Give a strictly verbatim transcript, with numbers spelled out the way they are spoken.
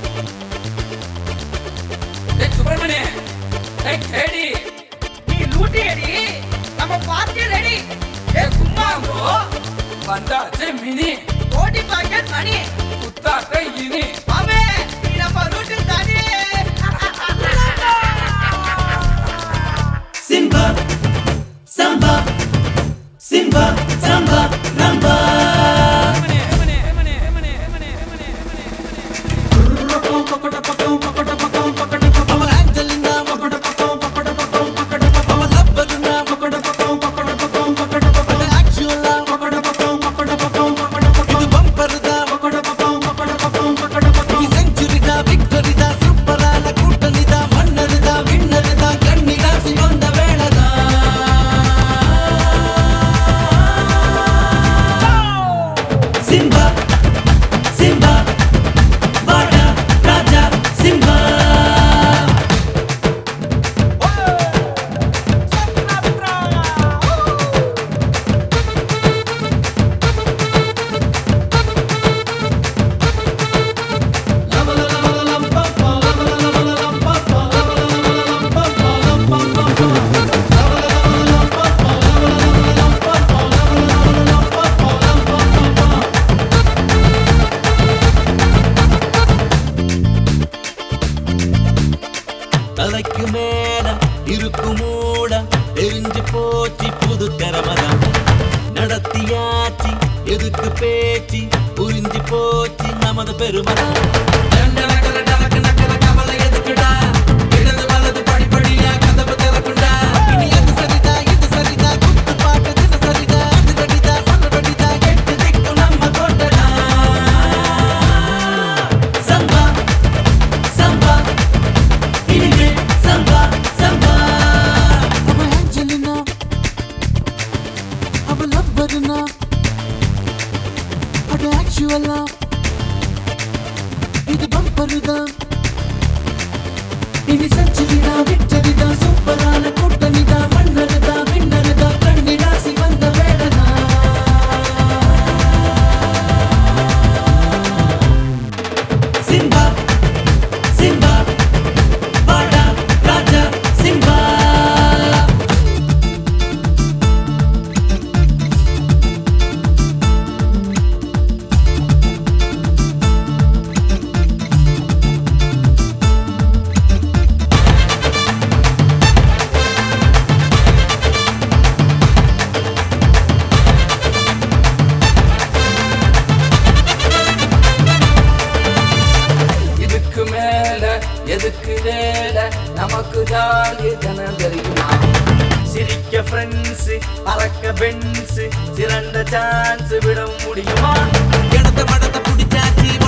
சுப்பிரமணிய கேடி நீ லூட்டி அடி நம்ம பார்ட்டி ரெடி ஏ கும்மாங்கோ வந்தாச்சு மினி கோடி பாக்கெட் மணி குத்தாட்டை இனி மாமே நீ நம்ம ரூட்டு தானே Simba Samba Simba Samba Ramba Simba, Simba, Vada, Raja, Simba. தலைக்கு மேல இருக்கும் மூட தெரிஞ்சு போச்சு புது திறமதான் நடத்தியாச்சு எதுக்கு பேச்சு புரிஞ்சு போச்சு நமது பெருமதான் கவலை எதுக்குடா இடது வலது படிப்படியா கதவு திறக்குண்டா இனி அது சரிதா இது சரிதா குத்து பாட்டு தின சரிதா அது கடிதா சொன்னபடிதா கெட்டு திக்கும் நம்ம கோட்டடா சம்பா சம்பா இனிமே சம்பா சம்பா அவ ஆஞ்சலினா அவ லவ்வருனா அது ஆக்சுவலா இது பம்பருதான் இனி செஞ்சுவிடா விட்டரிதா சூப்பரான கூட்டணிதா மன்னருதா விண்ணருதா கண்ணி ராசி வந்த வேடனா சிம்பா சிம்பா வாடா ராஜா சிம்பா இதுக்கு மேல எதுக்கு வேல நமக்கு ஜாலி ஜனம் தெரியுமா சிரிக்க ஃப்ரெண்ட்ஸ் பறக்க பென்ஸ் சிறந்த சான்ஸ் விட முடியுமா இடத்த படத்தை பிடிச்சாச்சு